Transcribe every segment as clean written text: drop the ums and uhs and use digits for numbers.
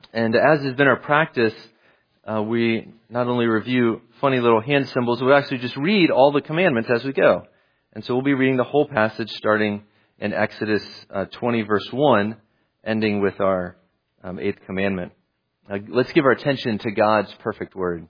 And as has been our practice, we not only review funny little hand symbols, we actually just read all the commandments as we go. And so we'll be reading the whole passage starting in Exodus 20, verse 1, ending with our 8th commandment. Let's give our attention to God's perfect word.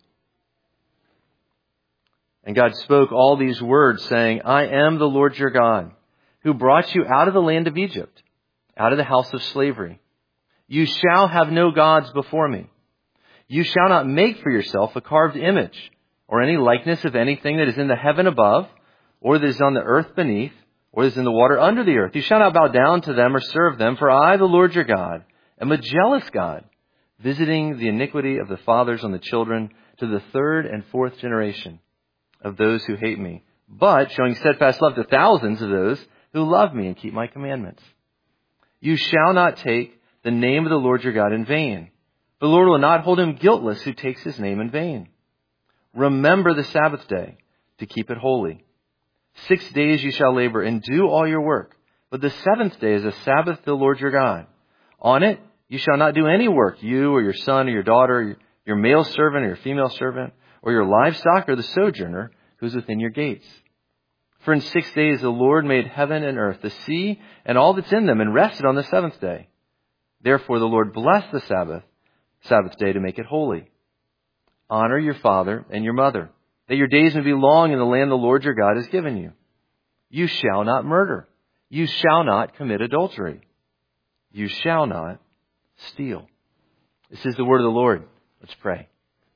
And God spoke all these words, saying, I am the Lord your God, who brought you out of the land of Egypt, out of the house of slavery. You shall have no gods before me. You shall not make for yourself a carved image, or any likeness of anything that is in the heaven above, or that is on the earth beneath, or that is in the water under the earth. You shall not bow down to them or serve them, for I, the Lord your God, am a jealous God, visiting the iniquity of the fathers on the children to the 3rd and 4th generation of those who hate me, but showing steadfast love to thousands of those who love me and keep my commandments. You shall not take the name of the Lord your God in vain. The Lord will not hold him guiltless who takes his name in vain. Remember the Sabbath day to keep it holy. 6 days you shall labor and do all your work, but the 7th day is a Sabbath to the Lord your God. On it you shall not do any work, you or your son or your daughter, your male servant or your female servant, or your livestock or the sojourner who is within your gates. For in 6 days the Lord made heaven and earth, the sea and all that's in them, and rested on the 7th day. Therefore the Lord blessed the Sabbath day to make it holy. Honor your father and your mother, that your days may be long in the land the Lord your God has given you. You shall not murder. You shall not commit adultery. You shall not steal. This is the word of the Lord. Let's pray.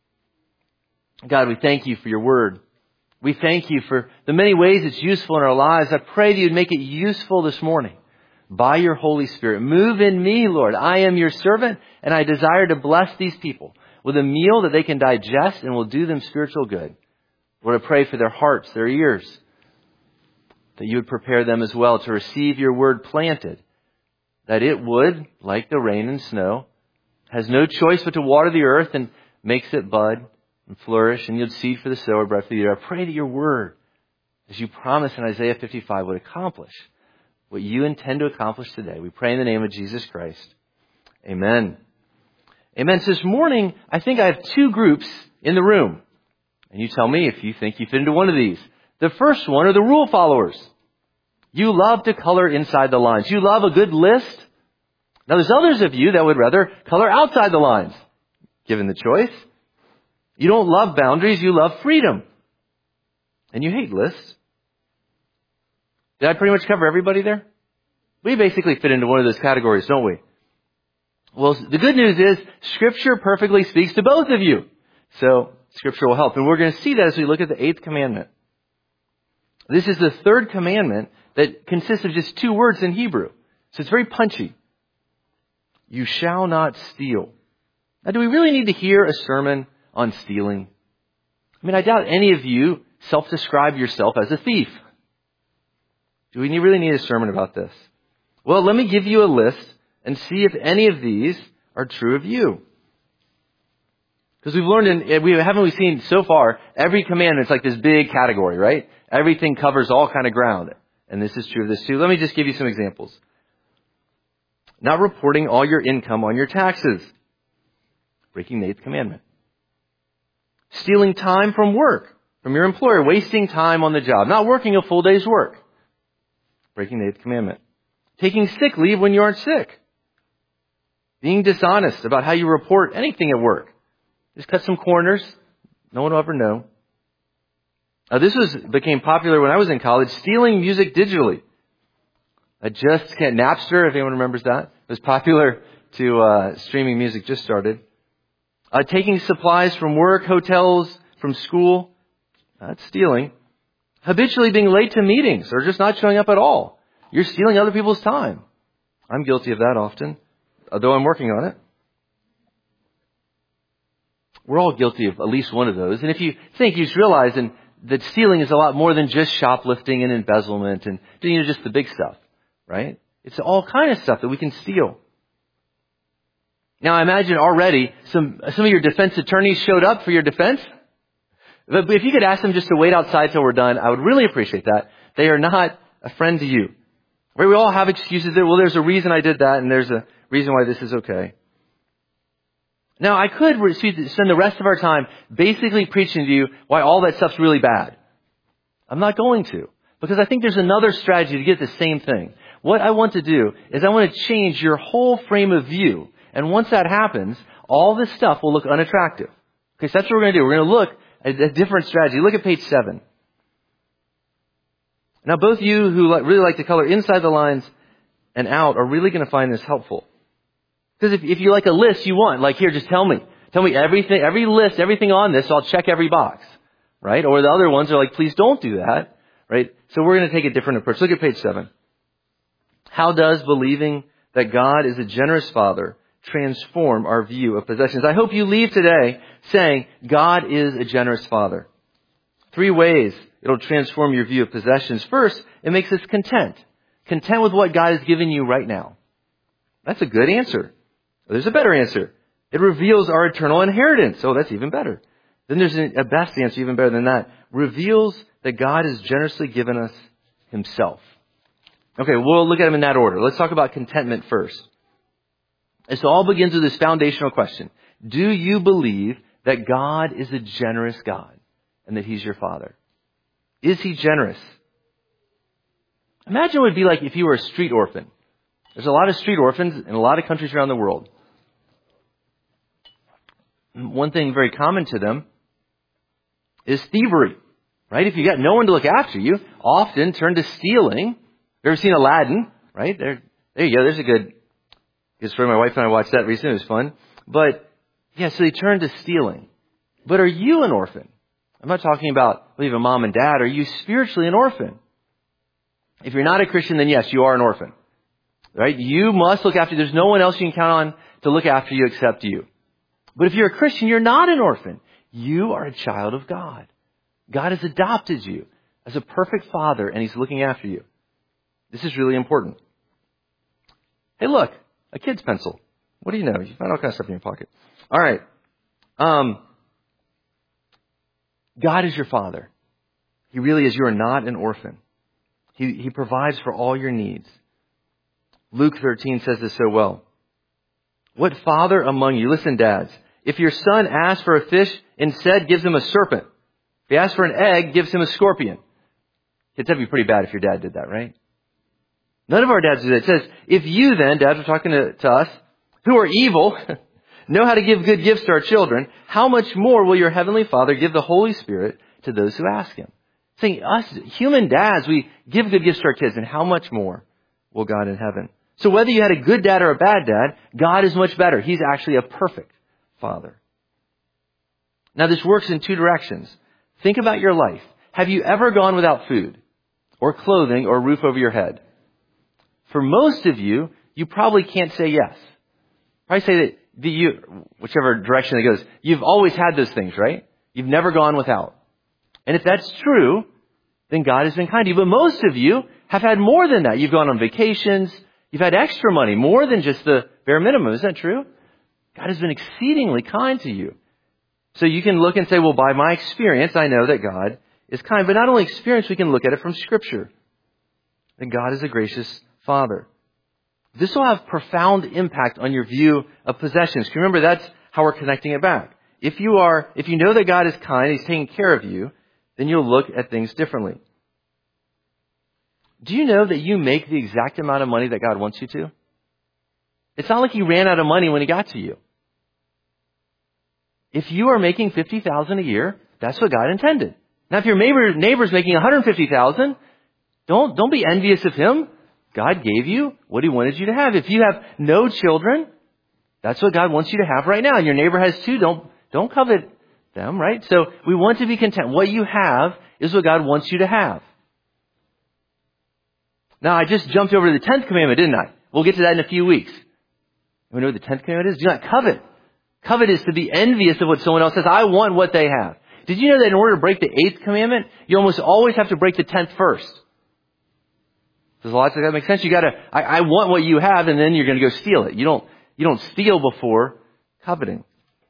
God, we thank you for your word. We thank you for the many ways it's useful in our lives. I pray that you'd make it useful this morning by your Holy Spirit. Move in me, Lord. I am your servant, and I desire to bless these people with a meal that they can digest and will do them spiritual good. Lord, I pray for their hearts, their ears, that you would prepare them as well to receive your word planted, that it would, like the rain and snow, has no choice but to water the earth and makes it bud and flourish and yield seed for the sower, bread for the eater. I pray that your word, as you promised in Isaiah 55, would accomplish what you intend to accomplish today. We pray in the name of Jesus Christ. Amen. Amen. So this morning, I think I have two groups in the room. And you tell me if you think you fit into one of these. The first one are the rule followers. You love to color inside the lines. You love a good list. Now there's others of you that would rather color outside the lines, given the choice. You don't love boundaries, you love freedom. And you hate lists. Did I pretty much cover everybody there? We basically fit into one of those categories, don't we? Well, the good news is Scripture perfectly speaks to both of you. So Scripture will help. And we're going to see that as we look at the 8th commandment. This is the 3rd commandment that consists of just 2 words in Hebrew. So it's very punchy. You shall not steal. Now, do we really need to hear a sermon on stealing? I mean, I doubt any of you self-describe yourself as a thief. Do we really need a sermon about this? Well, let me give you a list and see if any of these are true of you. Because we've learned, haven't we seen so far, every commandment's like this big category, right? Everything covers all kind of ground. And this is true of this too. Let me just give you some examples. Not reporting all your income on your taxes. Breaking the 8th commandment. Stealing time from work, from your employer. Wasting time on the job. Not working a full day's work. Breaking the 8th commandment. Taking sick leave when you aren't sick. Being dishonest about how you report anything at work. Just cut some corners. No one will ever know. This became popular when I was in college. Stealing music digitally. Napster, if anyone remembers that, was popular to streaming music just started. Taking supplies from work, hotels, from school. That's stealing. Habitually being late to meetings or just not showing up at all. You're stealing other people's time. I'm guilty of that often, although I'm working on it. We're all guilty of at least one of those. And if you think, you just realize that stealing is a lot more than just shoplifting and embezzlement and just the big stuff, right? It's all kind of stuff that we can steal. Now, I imagine already some of your defense attorneys showed up for your defense. But if you could ask them just to wait outside till we're done, I would really appreciate that. They are not a friend to you. Right? We all have excuses there. Well, there's a reason I did that, and there's a reason why this is okay. Now, I could spend the rest of our time basically preaching to you why all that stuff's really bad. I'm not going to, because I think there's another strategy to get the same thing. What I want to do is I want to change your whole frame of view. And once that happens, all this stuff will look unattractive. Okay, so that's what we're going to do. We're going to look at a different strategy. Look at page 7. Now, both you who really like to color inside the lines and out are really going to find this helpful. Because if you like a list you want, like here, just tell me everything, every list, everything on this, so I'll check every box, right? Or the other ones are like, please don't do that, right? So we're going to take a different approach. Look at page 7. How does believing that God is a generous Father transform our view of possessions? I hope you leave today saying God is a generous Father. 3 ways it'll transform your view of possessions. First, it makes us content. Content with what God has given you right now. That's a good answer. There's a better answer. It reveals our eternal inheritance. Oh, that's even better. Then there's a best answer, even better than that. Reveals that God has generously given us Himself. Okay, we'll look at them in that order. Let's talk about contentment first. And so it all begins with this foundational question. Do you believe that God is a generous God and that He's your Father? Is He generous? Imagine what it would be like if you were a street orphan. There's a lot of street orphans in a lot of countries around the world. One thing very common to them is thievery, right? If you got no one to look after you, often turn to stealing. You ever seen Aladdin? Right? There you go. There's a good story. My wife and I watched that recently. It was fun. But, yeah, so they turn to stealing. But are you an orphan? I'm not talking about whether you have a mom and dad. Are you spiritually an orphan? If you're not a Christian, then yes, you are an orphan. Right? You must look after. There's no one else you can count on to look after you except you. But if you're a Christian, you're not an orphan. You are a child of God. God has adopted you as a perfect Father, and He's looking after you. This is really important. Hey, look, a kid's pencil. What do you know? You find all kinds of stuff in your pocket. All right. God is your Father. He really is. You are not an orphan. He provides for all your needs. Luke 13 says this so well. What father among you, listen, dads, if your son asks for a fish, instead gives him a serpent. If he asks for an egg, gives him a scorpion. Kids, that'd be pretty bad if your dad did that, right? None of our dads do that. It says, if you then, dads are talking to us, who are evil, know how to give good gifts to our children, how much more will your heavenly Father give the Holy Spirit to those who ask Him? Saying us, human dads, we give good gifts to our kids, and how much more will God in heaven? So whether you had a good dad or a bad dad, God is much better. He's actually a perfect Father. Now this works in 2 directions. Think about your life. Have you ever gone without food or clothing or roof over your head? For most of you, you probably can't say yes. Probably say that whichever direction it goes, you've always had those things, right? You've never gone without. And if that's true, then God has been kind to you. But most of you have had more than that. You've gone on vacations. You've had extra money, more than just the bare minimum. Isn't that true? God has been exceedingly kind to you. So you can look and say, well, by my experience, I know that God is kind. But not only experience, we can look at it from Scripture. That God is a gracious Father. This will have profound impact on your view of possessions. Remember, that's how we're connecting it back. If you know that God is kind, He's taking care of you, then you'll look at things differently. Do you know that you make the exact amount of money that God wants you to? It's not like He ran out of money when He got to you. If you are making $50,000 a year, that's what God intended. Now, if your neighbor's making $150,000, don't be envious of him. God gave you what He wanted you to have. If you have no children, that's what God wants you to have right now. And your neighbor has 2. Don't covet them, right? So we want to be content. What you have is what God wants you to have. Now, I just jumped over to the 10th commandment, didn't I? We'll get to that in a few weeks. You know what the 10th commandment is? Do not covet. Covet is to be envious of what someone else has. I want what they have. Did you know that in order to break the 8th commandment, you almost always have to break the 10th first? Does lots of that make sense? You gotta, I want what you have, and then you're gonna go steal it. You don't steal before coveting.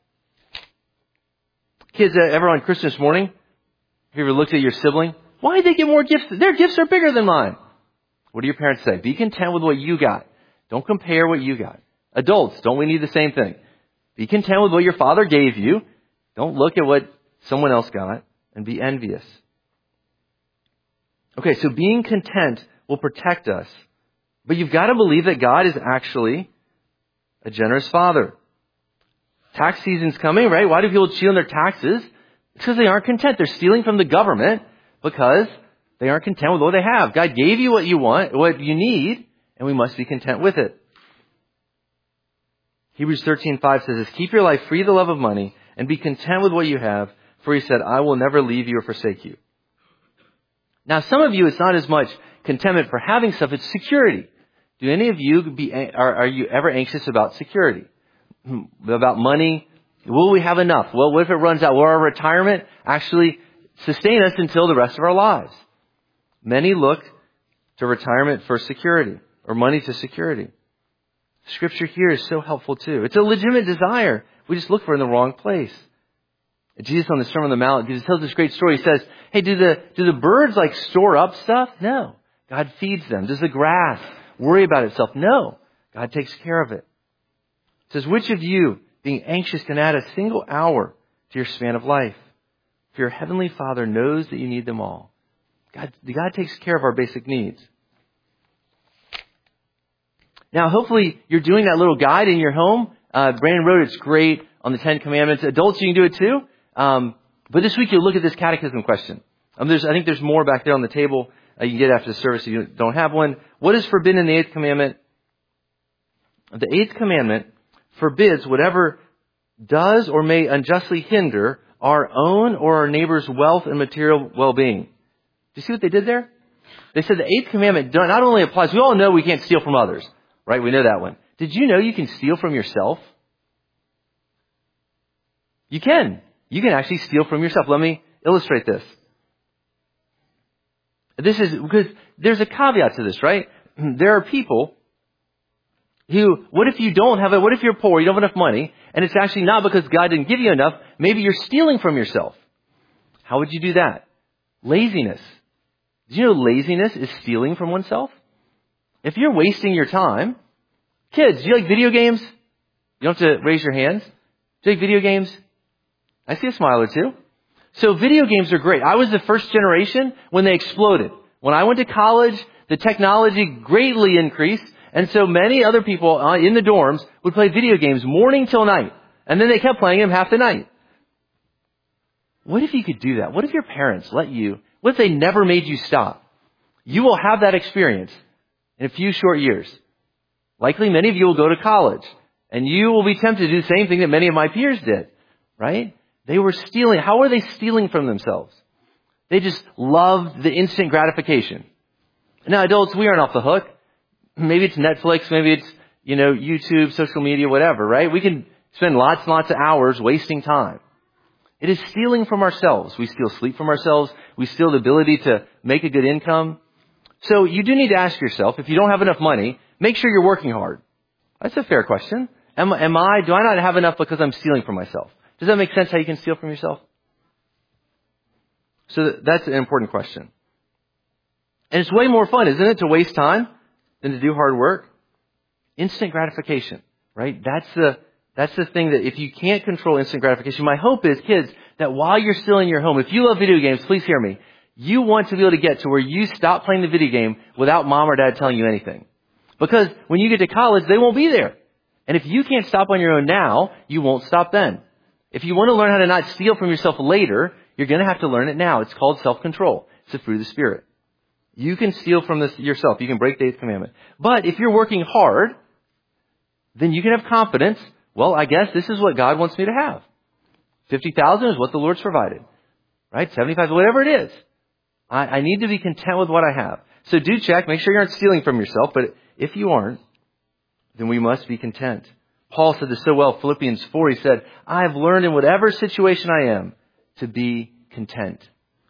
Kids, ever on Christmas morning, have you ever looked at your sibling? Why did they get more gifts? Their gifts are bigger than mine. What do your parents say? Be content with what you got. Don't compare what you got. Adults, don't we need the same thing? Be content with what your Father gave you. Don't look at what someone else got and be envious. Okay, so being content will protect us. But you've got to believe that God is actually a generous Father. Tax season's coming, right? Why do people cheat on their taxes? It's because they aren't content. They're stealing from the government because they aren't content with what they have. God gave you what you want, what you need, and we must be content with it. Hebrews 13:5 says this, keep your life free of the love of money and be content with what you have, for he said, I will never leave you or forsake you. Now, some of you, it's not as much contentment for having stuff, it's security. Do any of you are you ever anxious about security? About money? Will we have enough? Well, what if it runs out? Will our retirement actually sustain us until the rest of our lives? Many look to retirement for security or money to security. Scripture here is so helpful too. It's a legitimate desire. We just look for it in the wrong place. Jesus on the Sermon on the Mount, Jesus tells this great story. He says, hey, do the birds like store up stuff? No. God feeds them. Does the grass worry about itself? No. God takes care of it. It says, which of you, being anxious, can add a single hour to your span of life? For your heavenly Father knows that you need them all. God takes care of our basic needs. Now, hopefully, you're doing that little guide in your home. Brandon wrote it. It's great on the 10 Commandments. Adults, you can do it too. But this week, you'll look at this catechism question. I think there's more back there on the table. You can get after the service if you don't have one. What is forbidden in the 8th commandment? The 8th commandment forbids whatever does or may unjustly hinder our own or our neighbor's wealth and material well-being. Do you see what they did there? They said the 8th commandment not only applies, we all know we can't steal from others, right? We know that one. Did you know you can steal from yourself? You can. You can actually steal from yourself. Let me illustrate this. This is because there's a caveat to this, right? There are people who, what if you don't have it? What if you're poor? You don't have enough money. And it's actually not because God didn't give you enough. Maybe you're stealing from yourself. How would you do that? Laziness. Did you know laziness is stealing from oneself? If you're wasting your time, kids, do you like video games? You don't have to raise your hands. Do you like video games? I see a smile or two. So video games are great. I was the first generation when they exploded. When I went to college, the technology greatly increased. And so many other people in the dorms would play video games morning till night. And then they kept playing them half the night. What if you could do that? What if your parents let you? What if they never made you stop? You will have that experience in a few short years. Likely many of you will go to college. And you will be tempted to do the same thing that many of my peers did. Right? They were stealing. How were they stealing from themselves? They just loved the instant gratification. Now, adults, we aren't off the hook. Maybe it's Netflix, maybe it's, YouTube, social media, whatever, right? We can spend lots and lots of hours wasting time. It is stealing from ourselves. We steal sleep from ourselves. We steal the ability to make a good income. So you do need to ask yourself, if you don't have enough money, make sure you're working hard. That's a fair question. Do I not have enough because I'm stealing from myself? Does that make sense how you can steal from yourself? So that's an important question. And it's way more fun, isn't it, to waste time than to do hard work? Instant gratification, right? That's the thing that if you can't control instant gratification, my hope is, kids, that while you're still in your home, if you love video games, please hear me. You want to be able to get to where you stop playing the video game without mom or dad telling you anything. Because when you get to college, they won't be there. And if you can't stop on your own now, you won't stop then. If you want to learn how to not steal from yourself later, you're going to have to learn it now. It's called self-control. It's the fruit of the Spirit. You can steal from this yourself. You can break the 8th commandment. But if you're working hard, then you can have confidence. Well, I guess this is what God wants me to have. 50,000 is what the Lord's provided. Right? 75, whatever it is. I need to be content with what I have. So do check. Make sure you aren't stealing from yourself. But if you aren't, then we must be content. Paul said this so well, Philippians 4, he said, I have learned in whatever situation I am to be content.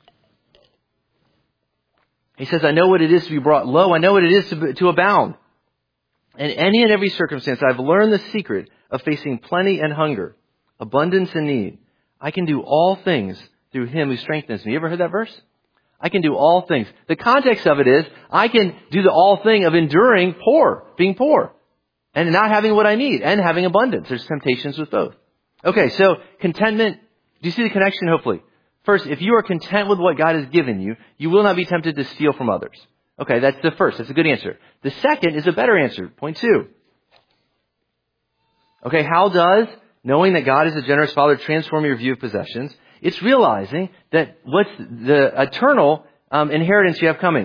He says, I know what it is to be brought low. I know what it is to abound. In any and every circumstance, I've learned the secret of facing plenty and hunger, abundance and need. I can do all things through him who strengthens me. You ever heard that verse? I can do all things. The context of it is, I can do the all thing of enduring being poor. and not having what I need and having abundance. There's temptations with both. Okay, so contentment, do you see the connection hopefully? First, if you are content with what God has given you, you will not be tempted to steal from others. Okay, that's the first. That's a good answer. The second is a better answer. Point 2. Okay, how does knowing that God is a generous Father transform your view of possessions? It's realizing that what's the eternal inheritance you have coming.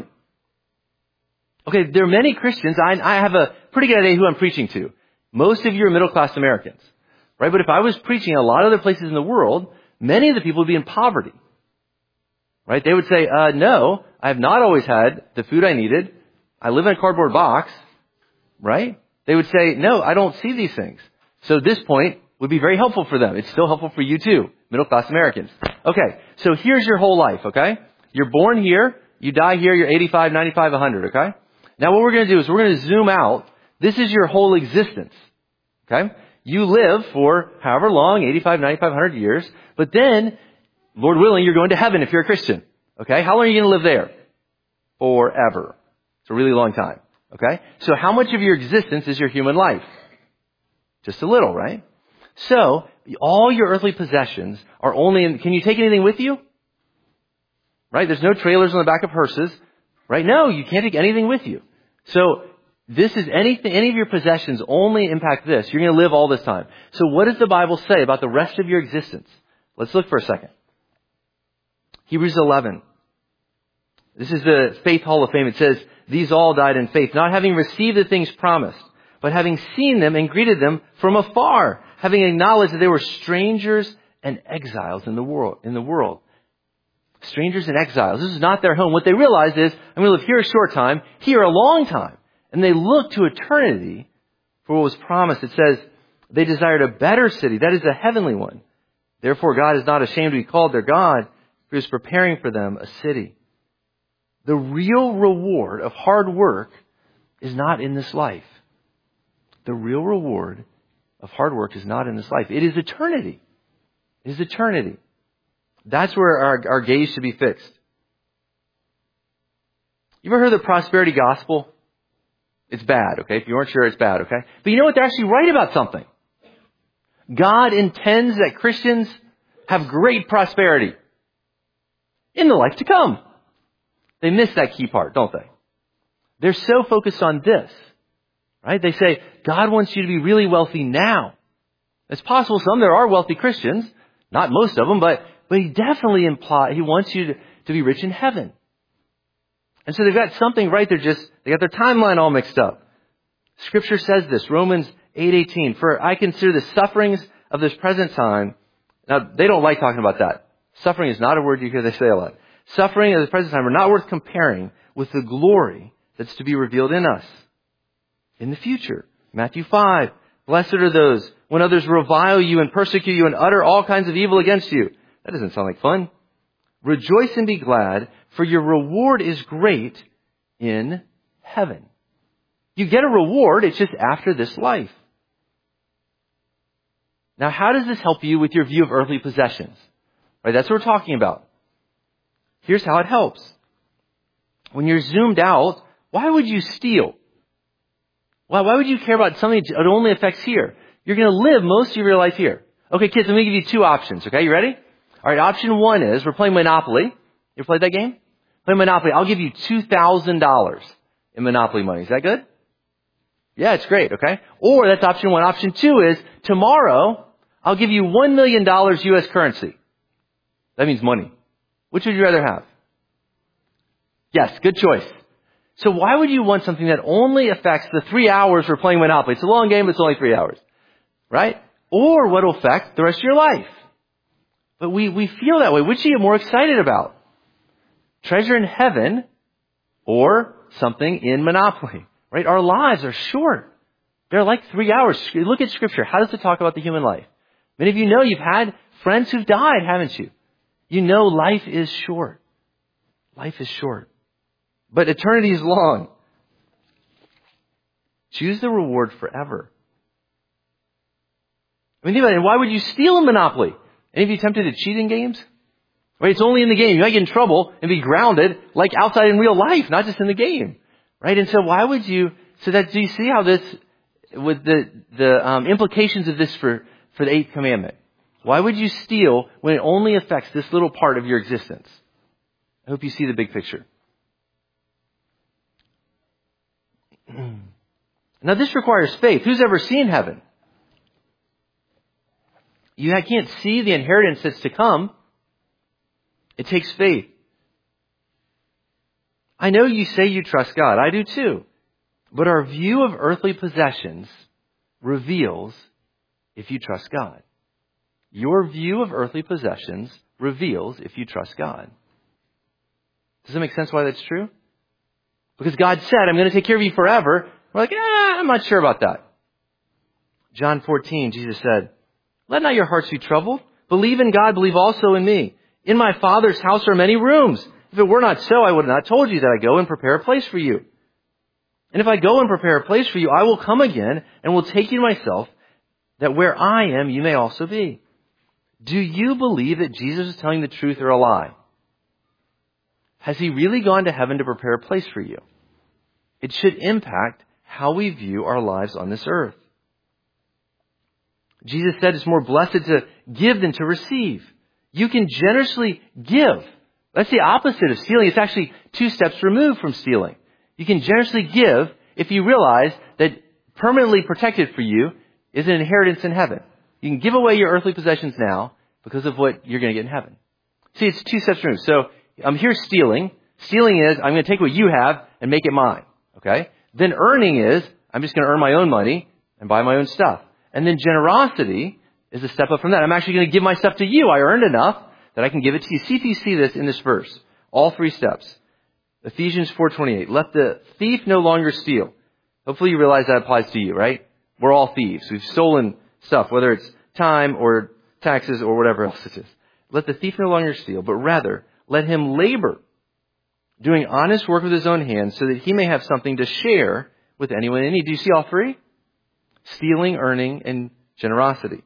Okay, there are many Christians. I have a pretty good idea who I'm preaching to. Most of you are middle-class Americans, right? But if I was preaching in a lot of other places in the world, many of the people would be in poverty, right? They would say, no, I have not always had the food I needed. I live in a cardboard box, right? They would say, no, I don't see these things. So this point would be very helpful for them. It's still helpful for you too, middle-class Americans. Okay, so here's your whole life, okay? You're born here, you die here, you're 85, 95, 100, okay? Now what we're going to do is we're going to zoom out. This is your whole existence, okay? You live for however long, 85, 95, 100 years, but then, Lord willing, you're going to heaven if you're a Christian, okay? How long are you going to live there? Forever. It's a really long time, okay? So how much of your existence is your human life? Just a little, right? So, all your earthly possessions are only in, can you take anything with you? Right? There's no trailers on the back of hearses, right? No, you can't take anything with you. So, this is anything, any of your possessions only impact this. You're going to live all this time. So what does the Bible say about the rest of your existence? Let's look for a second. Hebrews 11. This is the Faith Hall of Fame. It says, these all died in faith, not having received the things promised, but having seen them and greeted them from afar, having acknowledged that they were strangers and exiles in the world. Strangers and exiles. This is not their home. What they realize is, I'm going to live here a short time, here a long time. And they look to eternity for what was promised. It says, they desired a better city, that is a heavenly one. Therefore God is not ashamed to be called their God, for He is preparing for them a city. The real reward of hard work is not in this life. The real reward of hard work is not in this life. It is eternity. It is eternity. That's where our gaze should be fixed. You ever heard of the prosperity gospel? It's bad, okay? If you weren't sure, it's bad, okay? But you know what? They're actually right about something. God intends that Christians have great prosperity in the life to come. They miss that key part, don't they? They're so focused on this, right? They say, God wants you to be really wealthy now. It's possible there are wealthy Christians, not most of them, but He definitely He wants you to be rich in heaven. And so they've got something right. They got their timeline all mixed up. Scripture says this, Romans 8:18, for I consider the sufferings of this present time. Now, they don't like talking about that. Suffering is not a word you hear they say a lot. Suffering of the present time are not worth comparing with the glory that's to be revealed in us in the future. Matthew 5, blessed are those when others revile you and persecute you and utter all kinds of evil against you. That doesn't sound like fun. Rejoice and be glad, for your reward is great in heaven. You get a reward, it's just after this life. Now, how does this help you with your view of earthly possessions? Right, that's what we're talking about. Here's how it helps. When you're zoomed out, why would you steal? Why would you care about something that only affects here? You're going to live most of your life here. Okay, kids, let me give you 2 options, okay? You ready? All right, option 1 is, we're playing Monopoly. You ever played that game? Play Monopoly. I'll give you $2,000 in Monopoly money. Is that good? Yeah, it's great, okay? Or that's option 1. Option 2 is, tomorrow, I'll give you $1 million U.S. currency. That means money. Which would you rather have? Yes, good choice. So why would you want something that only affects the 3 hours we're playing Monopoly? It's a long game, but it's only 3 hours. Right? Or what will affect the rest of your life? But we feel that way. Which are you more excited about? Treasure in heaven or something in Monopoly? Right? Our lives are short. They're like 3 hours. Look at Scripture. How does it talk about the human life? Many of you know you've had friends who've died, haven't you? You know life is short. Life is short. But eternity is long. Choose the reward forever. I mean, think about it. Why would you steal in Monopoly? Any of you tempted to cheat in games? Right? It's only in the game. You might get in trouble and be grounded like outside in real life, not just in the game. Right? And so why would you, do you see how this with the implications of this for the eighth commandment. Why would you steal when it only affects this little part of your existence? I hope you see the big picture. Now this requires faith. Who's ever seen heaven? You can't see the inheritance that's to come. It takes faith. I know you say you trust God. I do too. But our view of earthly possessions reveals if you trust God. Your view of earthly possessions reveals if you trust God. Does it make sense why that's true? Because God said, I'm going to take care of you forever. We're like, I'm not sure about that. John 14, Jesus said, let not your hearts be troubled. Believe in God, believe also in me. In my Father's house are many rooms. If it were not so, I would have not told you that I go and prepare a place for you. And if I go and prepare a place for you, I will come again and will take you to myself, that where I am, you may also be. Do you believe that Jesus is telling the truth or a lie? Has he really gone to heaven to prepare a place for you? It should impact how we view our lives on this earth. Jesus said it's more blessed to give than to receive. You can generously give. That's the opposite of stealing. It's actually 2 steps removed from stealing. You can generously give if you realize that permanently protected for you is an inheritance in heaven. You can give away your earthly possessions now because of what you're going to get in heaven. See, it's 2 steps removed. So here's stealing. Stealing is I'm going to take what you have and make it mine. Okay? Then earning is I'm just going to earn my own money and buy my own stuff. And then generosity is a step up from that. I'm actually going to give my stuff to you. I earned enough that I can give it to you. See if you see this in this verse. All 3 steps. Ephesians 4:28. Let the thief no longer steal. Hopefully you realize that applies to you, right? We're all thieves. We've stolen stuff, whether it's time or taxes or whatever else it is. Let the thief no longer steal, but rather let him labor, doing honest work with his own hands, so that he may have something to share with anyone in need. Do you see all 3? Stealing, earning, and generosity.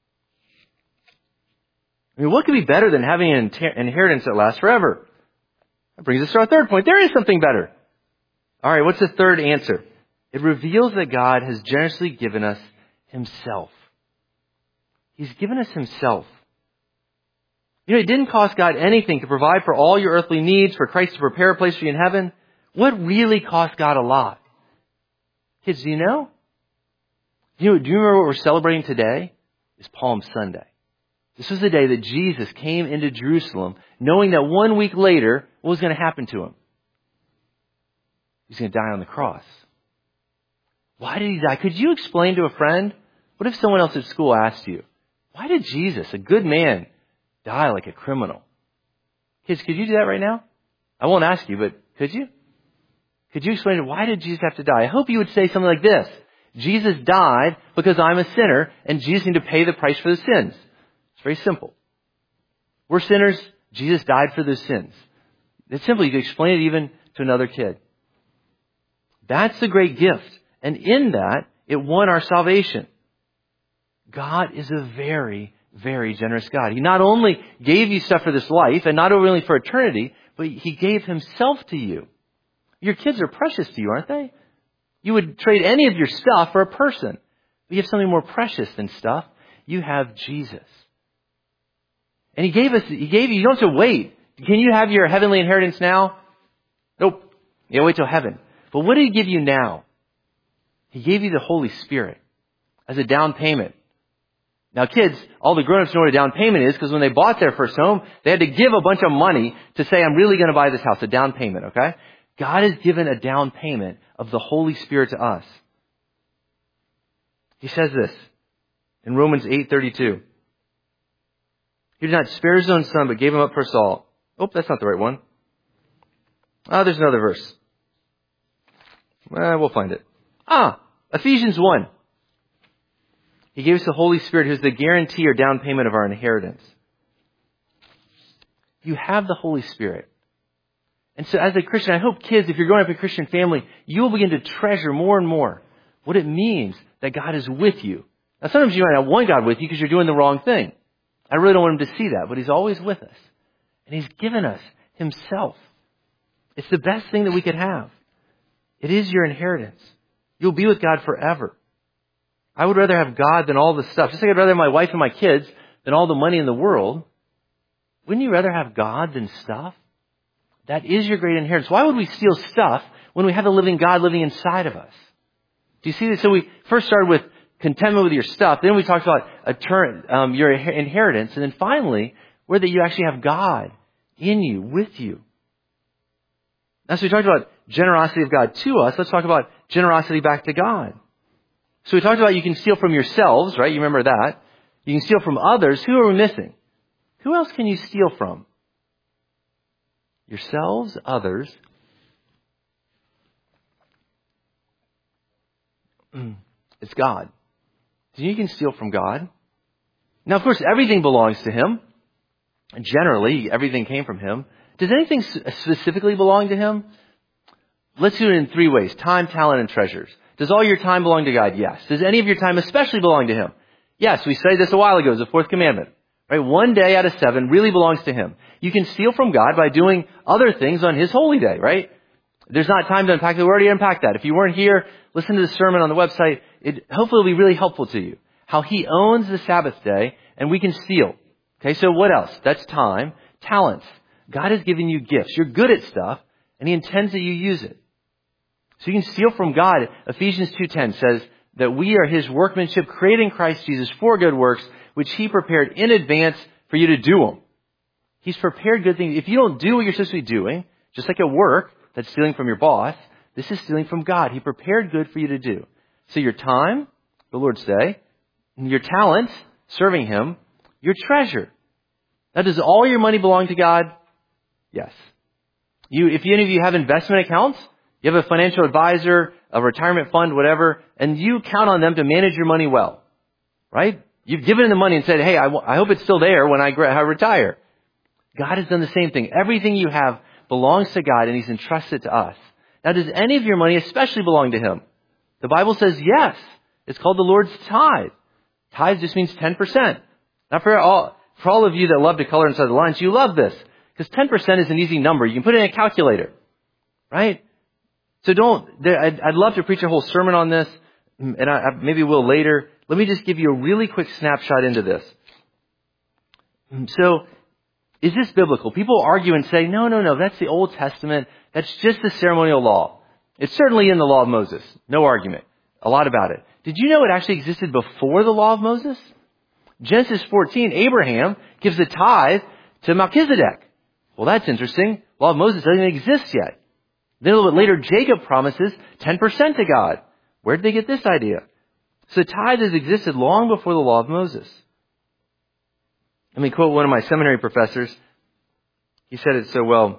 I mean, what could be better than having an inheritance that lasts forever? That brings us to our 3rd point. There is something better. All right, what's the 3rd answer? It reveals that God has generously given us himself. He's given us himself. You know, it didn't cost God anything to provide for all your earthly needs, for Christ to prepare a place for you in heaven. What really cost God a lot? Kids, do you know? Do you remember what we're celebrating today? It's Palm Sunday. This was the day that Jesus came into Jerusalem, knowing that 1 week later, what was going to happen to him? He's going to die on the cross. Why did he die? Could you explain to a friend? What if someone else at school asked you, why did Jesus, a good man, die like a criminal? Kids, could you do that right now? I won't ask you, but could you? Could you explain why did Jesus have to die? I hope you would say something like this. Jesus died because I'm a sinner and Jesus needed to pay the price for the sins. It's very simple. We're sinners. Jesus died for those sins. It's simple. You can explain it even to another kid. That's the great gift. And in that, it won our salvation. God is a very, very generous God. He not only gave you stuff for this life and not only for eternity, but he gave himself to you. Your kids are precious to you, aren't they? You would trade any of your stuff for a person. But you have something more precious than stuff. You have Jesus. And he gave you, you don't have to wait. Can you have your heavenly inheritance now? Nope. You gotta wait till heaven. But what did he give you now? He gave you the Holy Spirit as a down payment. Now kids, all the grown-ups know what a down payment is because when they bought their first home, they had to give a bunch of money to say, I'm really going to buy this house, a down payment, okay? God has given a down payment of the Holy Spirit to us. He says this in Romans 8:32. He did not spare his own son, but gave him up for us all. Oh, that's not the right one. There's another verse. We'll find it. Ephesians 1. He gave us the Holy Spirit, who's the guarantee or down payment of our inheritance. You have the Holy Spirit. And so as a Christian, I hope kids, if you're growing up in a Christian family, you will begin to treasure more and more what it means that God is with you. Now sometimes you might not want God with you because you're doing the wrong thing. I really don't want him to see that, but he's always with us. And he's given us himself. It's the best thing that we could have. It is your inheritance. You'll be with God forever. I would rather have God than all the stuff. Just like I'd rather have my wife and my kids than all the money in the world. Wouldn't you rather have God than stuff? That is your great inheritance. Why would we steal stuff when we have the living God living inside of us? Do you see this? So we first started with contentment with your stuff. Then we talked about your inheritance. And then finally, where that you actually have God in you, with you. Now, so we talked about generosity of God to us. Let's talk about generosity back to God. So we talked about you can steal from yourselves, right? You remember that. You can steal from others. Who are we missing? Who else can you steal from? Yourselves, others. It's God. You can steal from God. Now, of course, everything belongs to Him. Generally, everything came from Him. Does anything specifically belong to Him? Let's do it in three ways. Time, talent, and treasures. Does all your time belong to God? Yes. Does any of your time especially belong to Him? Yes. We studied this a while ago. It's the fourth commandment. Right? 1 day out of 7 really belongs to Him. You can steal from God by doing other things on His holy day, right? There's not time to unpack that. We already unpacked that. If you weren't here, listen to the sermon on the website. It hopefully will be really helpful to you. How He owns the Sabbath day and we can steal. Okay, so what else? That's time. Talents. God has given you gifts. You're good at stuff and He intends that you use it. So you can steal from God. Ephesians 2:10 says that we are His workmanship created in Christ Jesus for good works, which He prepared in advance for you to do them. He's prepared good things. If you don't do what you're supposed to be doing, just like at work, that's stealing from your boss, this is stealing from God. He prepared good for you to do. So your time, the Lord's day, your talent, serving Him, your treasure. Now, does all your money belong to God? Yes. If any of you have investment accounts, you have a financial advisor, a retirement fund, whatever, and you count on them to manage your money well, right? You've given them the money and said, hey, I hope it's still there when I retire. God has done the same thing. Everything you have belongs to God and He's entrusted to us. Now, does any of your money especially belong to Him? The Bible says yes. It's called the Lord's tithe. Tithe just means 10%. Now, for all of you that love to color inside the lines, you love this. Because 10% is an easy number. You can put it in a calculator. Right? So I'd love to preach a whole sermon on this. And I maybe will later. Let me just give you a really quick snapshot into this. So, is this biblical? People argue and say, no, that's the Old Testament. That's just the ceremonial law. It's certainly in the law of Moses. No argument. A lot about it. Did you know it actually existed before the law of Moses? Genesis 14, Abraham gives the tithe to Melchizedek. Well, that's interesting. Law of Moses doesn't even exist yet. Then a little bit later, Jacob promises 10% to God. Where did they get this idea? So the tithe has existed long before the law of Moses. Let me quote one of my seminary professors. He said it so well.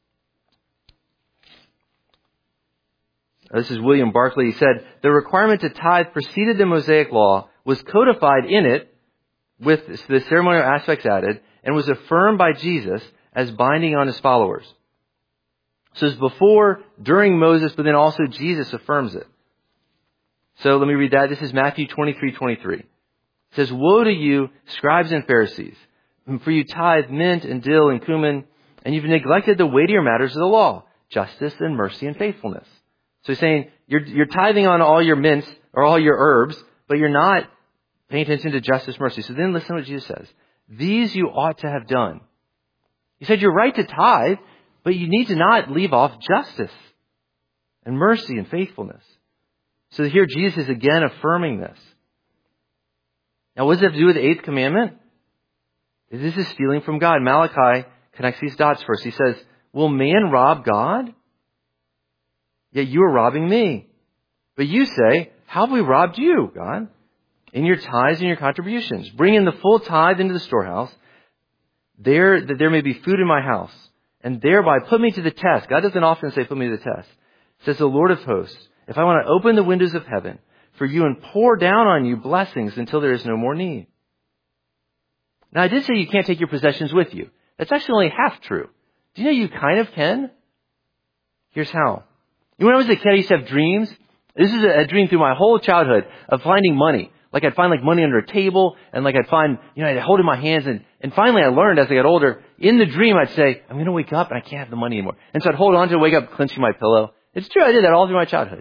This is William Barclay. He said, the requirement to tithe preceded the Mosaic law, was codified in it with the ceremonial aspects added, and was affirmed by Jesus as binding on His followers. So it's before, during Moses, but then also Jesus affirms it. So let me read that. This is Matthew 23:23. It says, woe to you, scribes and Pharisees, for you tithe mint and dill and cumin, and you've neglected the weightier matters of the law, justice and mercy and faithfulness. So he's saying, you're tithing on all your mints or all your herbs, but you're not paying attention to justice, mercy. So then listen to what Jesus says. These you ought to have done. He said you're right to tithe, but you need to not leave off justice and mercy and faithfulness. So here Jesus is again affirming this. Now, what does it have to do with the 8th commandment? This is stealing from God. Malachi connects these dots for us. He says, will man rob God? Yet you are robbing me. But you say, how have we robbed you, God? In your tithes and your contributions. Bring in the full tithe into the storehouse, that there may be food in my house. And thereby put me to the test. God doesn't often say put me to the test. Says the Lord of hosts, if I want to open the windows of heaven for you and pour down on you blessings until there is no more need. Now, I did say you can't take your possessions with you. That's actually only half true. Do you know you kind of can? Here's how. When I was a kid, I used to have dreams. This is a dream through my whole childhood of finding money. Like I'd find money under a table and I'd find, I'd hold it in my hands and finally I learned as I got older, in the dream I'd say, I'm going to wake up and I can't have the money anymore. And so I'd hold on to it, wake up clenching my pillow. It's true, I did that all through my childhood.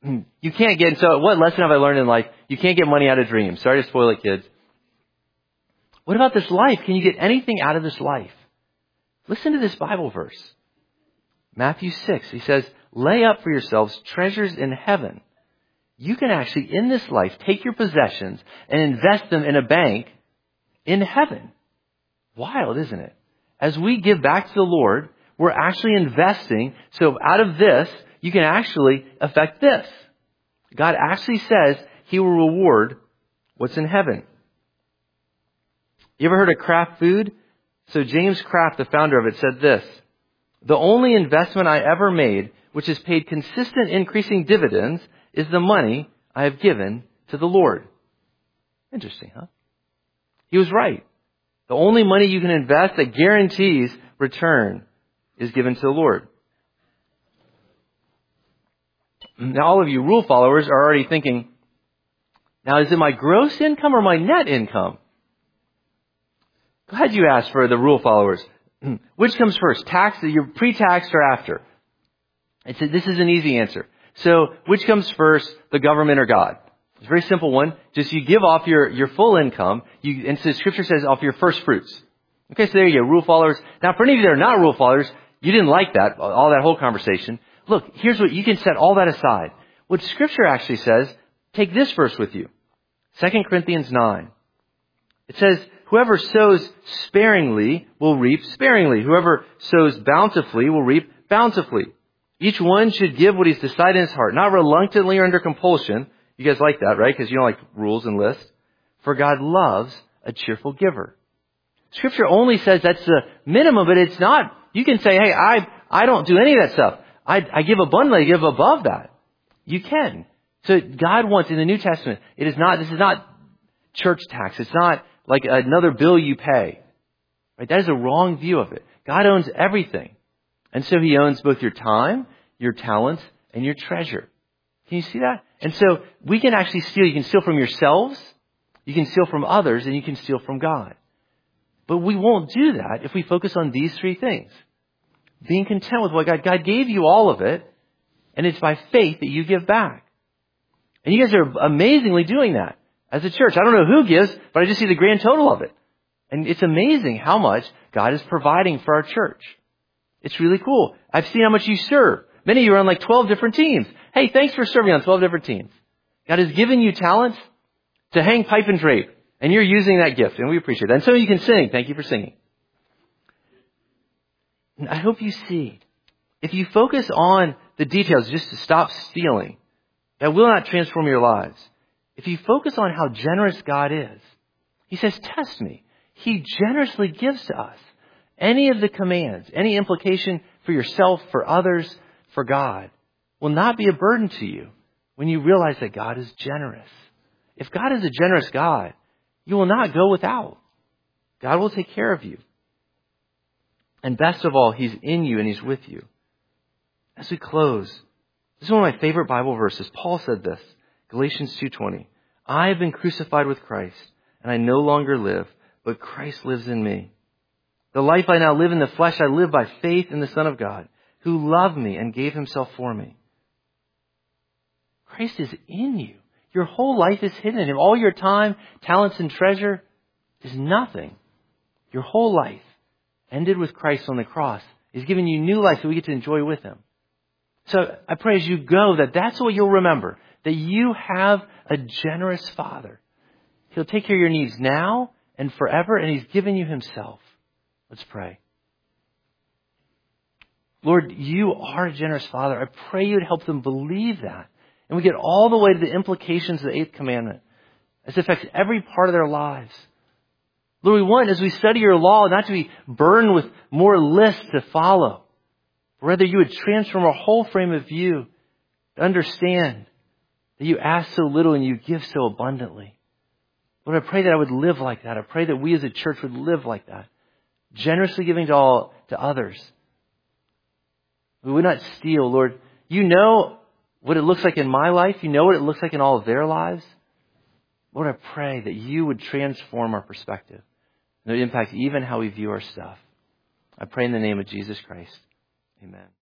You can't get, so what lesson have I learned in life? You can't get money out of dreams. Sorry to spoil it, kids. What about this life? Can you get anything out of this life? Listen to this Bible verse. Matthew 6, he says, lay up for yourselves treasures in heaven. You can actually, in this life, take your possessions and invest them in a bank in heaven. Wild, isn't it? As we give back to the Lord, we're actually investing. So out of this, you can actually affect this. God actually says He will reward what's in heaven. You ever heard of Kraft Food? So James Kraft, the founder of it, said this: the only investment I ever made, which has paid consistent increasing dividends, is the money I have given to the Lord. Interesting, huh? He was right. The only money you can invest that guarantees return is given to the Lord. Now, all of you rule followers are already thinking, now is it my gross income or my net income? Glad you asked for the rule followers. Which comes first? Tax, you're pre-taxed or after? This is an easy answer. So, which comes first, the government or God? It's a very simple one. Just you give off your full income, and so Scripture says off your first fruits. Okay, so there you go, rule followers. Now, for any of you that are not rule followers, you didn't like that, all that whole conversation. Look, here's what, you can set all that aside. What Scripture actually says, take this verse with you. 2 Corinthians 9. It says, whoever sows sparingly will reap sparingly. Whoever sows bountifully will reap bountifully. Each one should give what he's decided in his heart, not reluctantly or under compulsion. You guys like that, right? Because you don't like rules and lists. For God loves a cheerful giver. Scripture only says that's the minimum, but it's not. You can say, hey, I don't do any of that stuff. I give abundantly, I give above that. You can. So God wants, in the New Testament, this is not church tax. It's not like another bill you pay. Right? That is a wrong view of it. God owns everything. And so He owns both your time, your talents, and your treasure. Can you see that? And so we can actually steal. You can steal from yourselves, you can steal from others, and you can steal from God. But we won't do that if we focus on these three things. Being content with what God gave you all of it, and it's by faith that you give back. And you guys are amazingly doing that as a church. I don't know who gives, but I just see the grand total of it. And it's amazing how much God is providing for our church. It's really cool. I've seen how much you serve. Many of you are on like 12 different teams. Hey, thanks for serving on 12 different teams. God has given you talents to hang pipe and drape, and you're using that gift, and we appreciate that. And so you can sing. Thank you for singing. And I hope you see, if you focus on the details just to stop stealing, that will not transform your lives. If you focus on how generous God is, He says, test me. He generously gives to us. Any of the commands, any implication for yourself, for others, for God, will not be a burden to you when you realize that God is generous. If God is a generous God, you will not go without. God will take care of you. And best of all, He's in you and He's with you. As we close, this is one of my favorite Bible verses. Paul said this, Galatians 2:20. I have been crucified with Christ, and I no longer live, but Christ lives in me. The life I now live in the flesh, I live by faith in the Son of God, who loved me and gave Himself for me. Christ is in you. Your whole life is hidden in Him. All your time, talents, and treasure is nothing. Your whole life ended with Christ on the cross. He's given you new life so we get to enjoy with Him. So I pray as you go that that's what you'll remember, that you have a generous Father. He'll take care of your needs now and forever, and He's given you Himself. Let's pray. Lord, You are a generous Father. I pray You'd help them believe that. And we get all the way to the implications of the 8th commandment as it affects every part of their lives. Lord, we want, as we study Your law, not to be burdened with more lists to follow. Rather, You would transform our whole frame of view to understand that You ask so little and You give so abundantly. Lord, I pray that I would live like that. I pray that we as a church would live like that. Generously giving to others. We would not steal, Lord. You know what it looks like in my life. You know what it looks like in all of their lives. Lord, I pray that You would transform our perspective and it would impact even how we view our stuff. I pray in the name of Jesus Christ. Amen.